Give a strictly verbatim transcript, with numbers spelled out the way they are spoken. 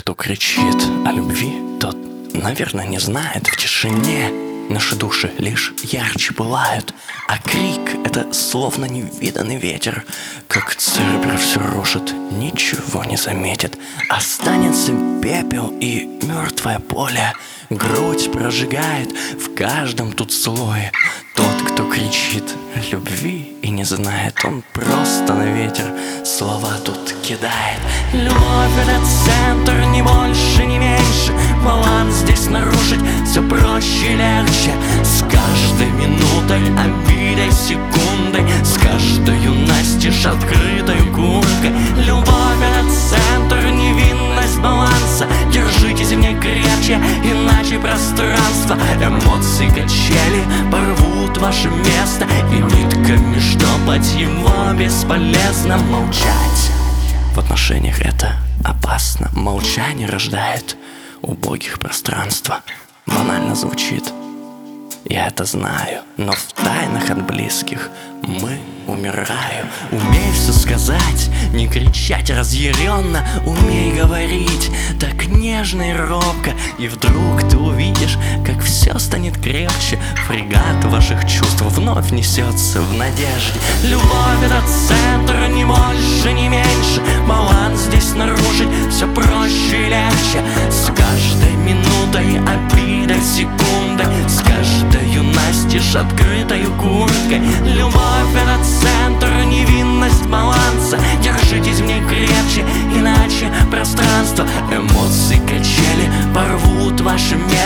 кто кричит о любви, тот, наверное, не знает. В тишине наши души лишь ярче пылают, а крик — это словно невиданный ветер. Как Цербер все рушит, ничего не заметит. Останется пепел и мертвое поле. Грудь прожигает в каждом тут слое. Тот, кто кричит о любви и не знает, он просто на ветер слова тут кидает. Любовь — это центр, ни больше, ни меньше. Баланс здесь нарушить все проще и легче. С каждой минутой, обидой, секундой, с каждою настежь открытой курткой. Любовь — это центр, невинность баланса. Держитесь в ней крепче, иначе пространство. Эмоции качели порвут ваше место, и нитками штопать его бесполезно. Молчать в отношениях — это опасно. Молчание рождает убогих пространства. Банально звучит, я это знаю, но в тайнах от близких мы умираем. Умей все сказать, не кричать разъяренно. Умей говорить так нежно и робко, и вдруг ты увидишь, как все станет крепче. Фрегат ваших чувств вновь несется в надежде. Любовь — это центр, ни больше, ни меньше. Баланс здесь нарушить все проще и легче. С каждой минутой, обидой, секундой, с каждою настежь открытою курткой. Любовь — это центр, невинность баланса. Держитесь в ней крепче, иначе пространство. Эмоции качели порвут ваше место,